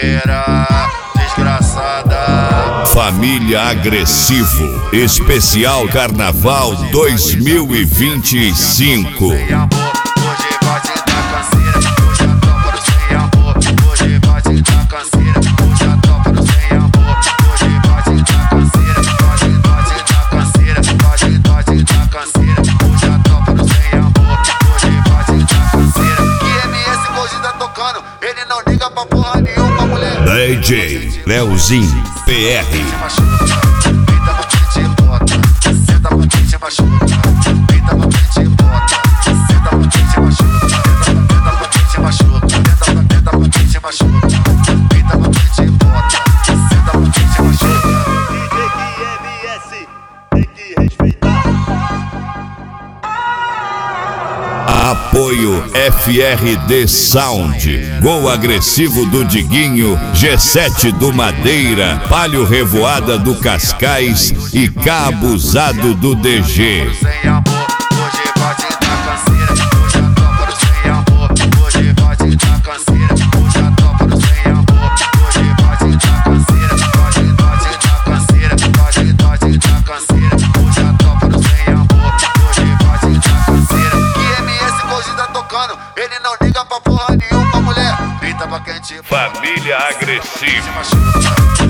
canseira, desgraçada. Família Agressivo, especial Carnaval 2025. Hoje vai te dar canseira, hoje a tropa do sem amor. Hoje vai te dar canseira, hoje a tropa do sem amor. Hoje vai te dar canseira, vai te dar canseira, vai te dar canseira. Hoje a tropa do sem amor, hoje vai te dar canseira. Que MS hoje tá tocando, ele não liga pra porra nenhuma, mulher. DJ Leozinho PR. Apoio FRD Sound, Gol Agressivo do Diguinho, G7 do Madeira, Palio Revoada do Cascais e Cabuzado do DG. Ele não liga pra porra nenhuma, mulher. Grita pra quem te Família Agressiva.